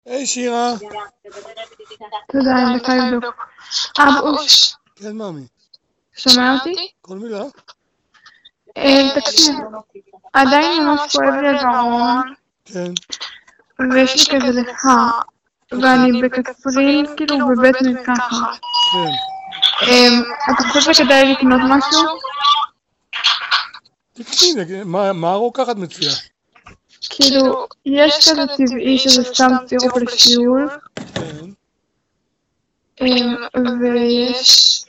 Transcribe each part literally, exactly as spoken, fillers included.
היי שירה. תודה, אני דקה לבדוק. אבוש, כן מאמי. שומע אותי? כל מילה? תקשיב, עדיין ממש כואב לי הגרון, כן. ויש לי כזה לך, ואני בקצרין, כאילו בבית מרקחת. כן. אתה חושב שכדאי לקנות משהו? תקני, מה, מה הרוקחת מציעה? כאילו, יש כזה טבעי שזה סתם סירופ לשיעול, כן. ויש,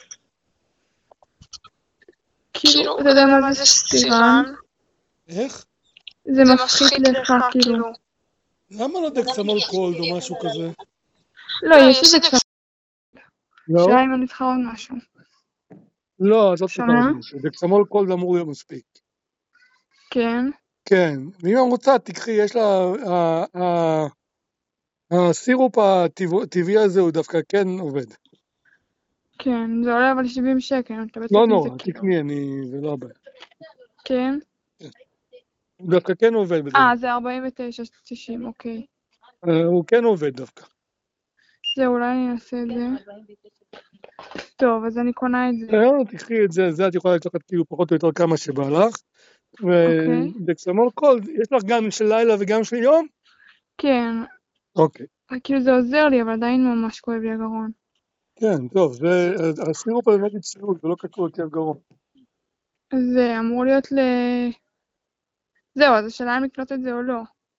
כאילו, אתה יודע מה זה סטירן? איך? זה מפחית לך, כאילו. למה לא דקסמול קולד או משהו כזה? לא, יש איזה קצת. לא? שאלה אם אני צריכה עוד משהו. לא, אז לא צריכה שומע? עוד משהו. דקסמול קולד אמור להיות מספיק. כן. כן. ואם את רוצה, תקחי, יש לה... ה- ה- הסירופ הטבעי הזה הוא דווקא כן עובד. כן, זה עולה אבל שבעים שקל, אני מתלבטת לא אם זה נורא, כאילו. תקני, אני... זה לא הבעיה. כן? הוא דווקא כן עובד בזה. אה, זה ארבעים ותשע תשעים, אוקיי. אה, הוא כן עובד דווקא. זה אולי אני אעשה את זה. טוב, אז אני קונה את זה. לא, תקחי את זה, זה את יכולה לקחת כאילו פחות או יותר כמה שבא לך. אוקיי. ודקסמול קולד, יש לך גם של לילה וגם של יום? כן. אוקיי. כאילו זה עוזר לי, אבל עדיין ממש כואב לי הגרון. כן, טוב, זה, הסירופ הזה נגד סירופ, זה לא קשור לכאב גרון. זה אמור להיות ל... זהו, אז השאלה אם לקנות את זה או לא.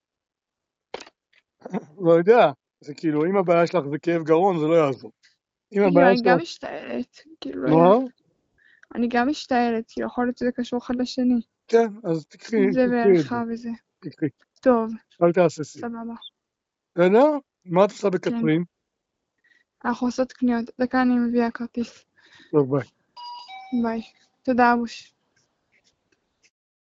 לא יודע, זה כאילו, אם הבעיה שלך זה כאב גרון, זה לא יעזור. אם הבעיה אני גם שלך... משתעלת, כאילו, מה? אני גם משתעלת, כאילו, יכול להיות שזה קשור אחד לשני. כן, אז תקחי, זה תקחי את זה. וערכה וזה. תקחי. טוב. אל תעשי. סבבה. בסדר? מה את עושה כן. בקצרין? אנחנו עושות קניות. דקה אני מביאה כרטיס. טוב, ביי. ביי. תודה, אבוש.